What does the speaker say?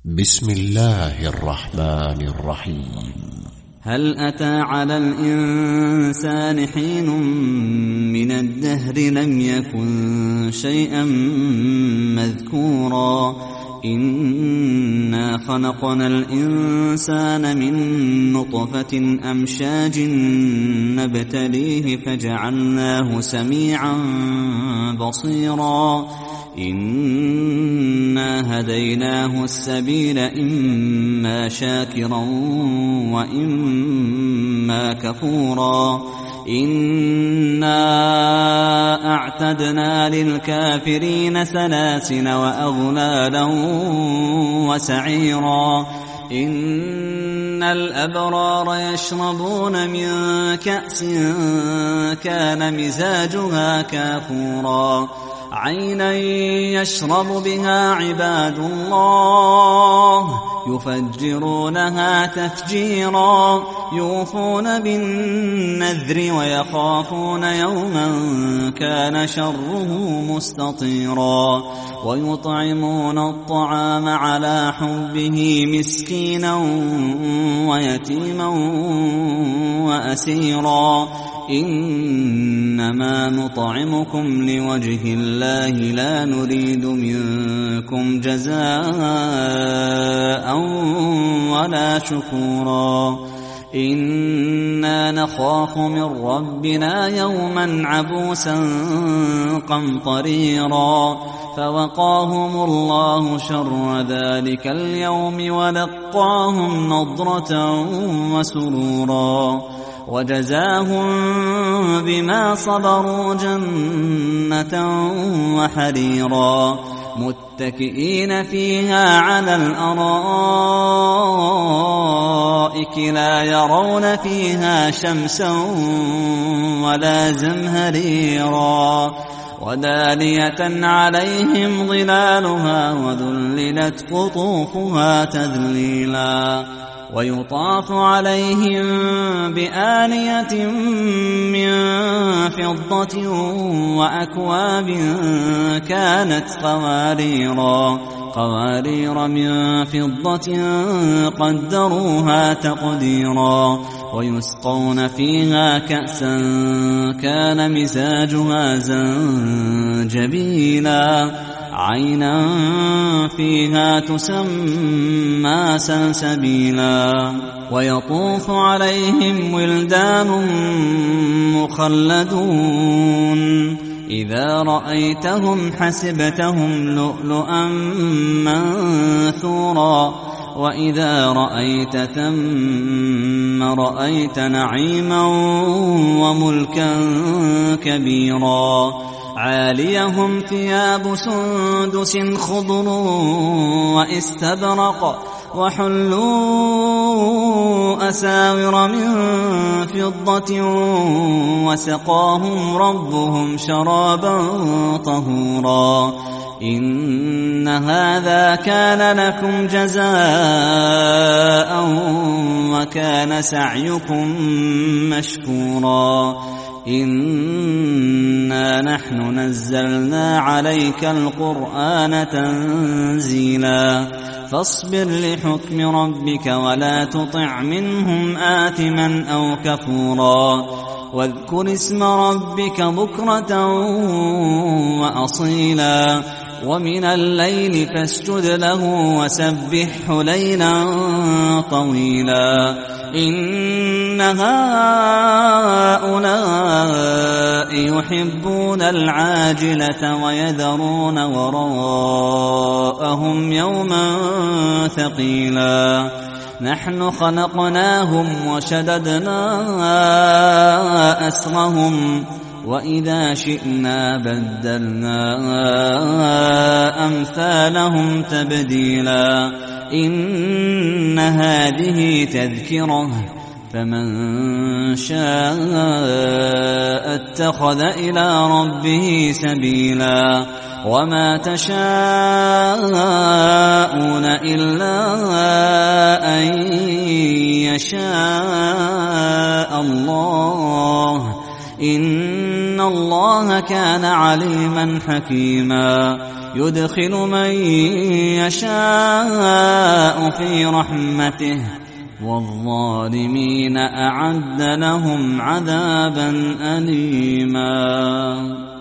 بسم الله الرحمن الرحيم. هل أتى على الإنسان حين من الدهر لم يكن شيئا مذكورا إنا خلقنا الإنسان من نطفة أمشاج نبتليه فجعلناه سميعا بصيرا إنا هديناه السبيل إما شاكرا وإما كفورا إنا أعتدنا للكافرين سلاسل وأغلالا وسعيرا إن الأبرار يشربون من كأس كان مزاجها كافورا عينا يشرب بها عباد الله يفجرونها تفجيرا يوفون بالنذر ويخافون يوما كان شره مستطيرا ويطعمون الطعام على حبه مسكينا ويتيما وأسيرا إنما نطعمكم لوجه الله لا نريد منكم جزاء ولا شكورا إنا نخاف من ربنا يوما عبوسا قمطريرا فوقاهم الله شر ذلك اليوم ولقاهم نضرة وسرورا وجزاهم بما صبروا جنة وحريرا متكئين فيها على الأرائك لا يرون فيها شمسا ولا زمهريرا ودانية عليهم ظلالها وذللت قطوفها تذليلا ويطاف عليهم بآنية من فضة وأكواب كانت قوارير من فضة قدروها تقديرا ويسقون فيها كأسا كان مزاجها زنجبيلا عينا فيها تسمى سلسبيلا ويطوف عليهم ولدان مخلدون إذا رأيتهم حسبتهم لؤلؤا منثورا وإذا رأيت ثم رأيت نعيما وملكا كبيرا عاليهم ثياب سندس خضر واستبرق وحلوا أساور من فضة وسقاهم ربهم شرابا طهورا إن هذا كان لكم جزاء وكان سعيكم مشكورا إنا نحن نزلنا عليك القرآن تنزيلا فاصبر لحكم ربك ولا تطع منهم آثما أو كفورا واذكر اسم ربك بكرة وأصيلا ومن الليل فاسجد له وسبحه ليلا طويلا إن هؤلاء يحبون العاجلة ويذرون وراءهم يوما ثقيلا نحن خلقناهم وشددنا أسرهم وإذا شئنا بدلنا أمثالهم تبديلا إن هذه تذكرة فمن شاء اتخذ إلى ربه سبيلا وما تشاءون إلا أن يشاء الله إن الله كان عليما حكيما يدخل من يشاء الله في رحمته والظالمين أعد لهم عذابا أليما.